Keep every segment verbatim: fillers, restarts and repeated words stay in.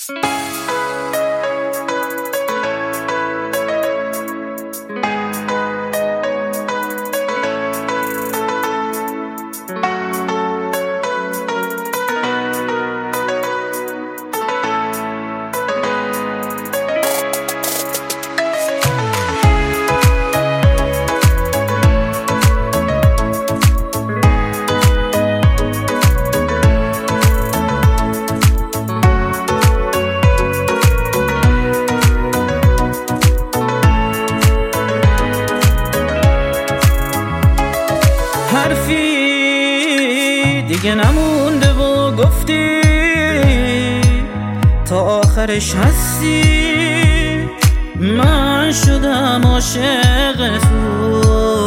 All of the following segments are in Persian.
حرفی دیگه نمونده و گفتی تا آخرش هستی. من شدم عاشق تو،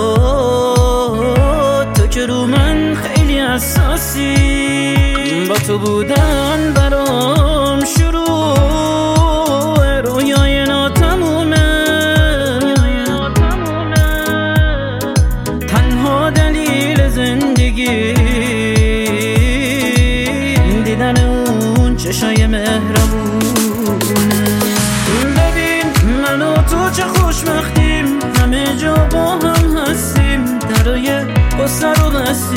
تو که رو من خیلی حساسی. با تو بودن برام شروع رویای ناتمومه، تنها دلیل زندگی دیدن اون چشای مهربونه. ببین من و تو چه خوشبختیم، همه جا با هم هستیم، درای غصه رو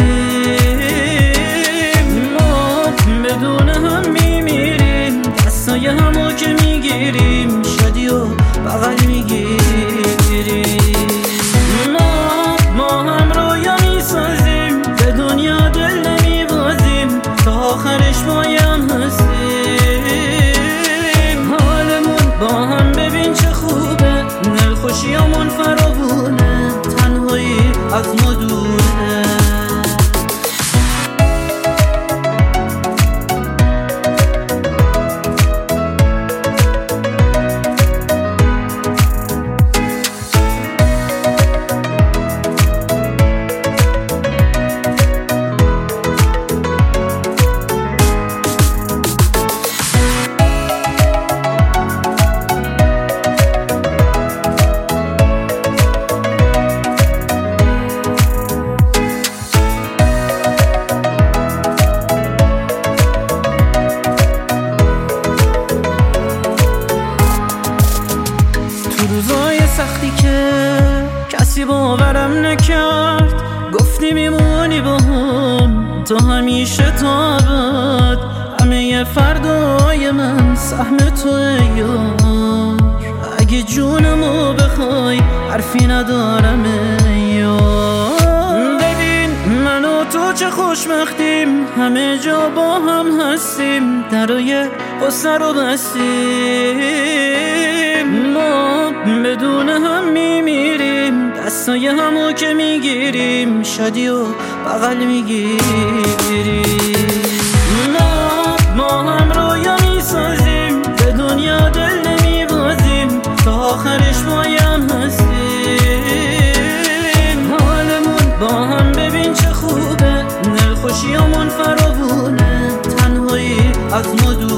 بستیم. ما بدون هم میمیریم، دستای همو که میگیریم، شادی و بغل میگیریم. آخرش بایم هستیم، حالمون با هم ببین چه خوبه، دلخوشیامون فراوونه، تنهایی از ما دوره. روزای سختی که کسی باورم نکرد، گفتی میمونی با هم تو همیشه تا ابد. همه فردای من سهم توه یار، اگه جونمو بخوای حرفی ندارم یار. ببین من و تو چه خوشبختیم، همه جا با هم هستیم، درای غصه رو بستیم. ما بدون هم میمیریم، دستای همو که میگیریم، شادی و بغل میگیریم. ما ما هم رویا میسازیم، به دنیا دل نمیبازیم، تا آخرش بایم هستیم. حالمون با هم ببین چه خوبه، دلخوشیامون فراوونه، تنهایی از ما دور.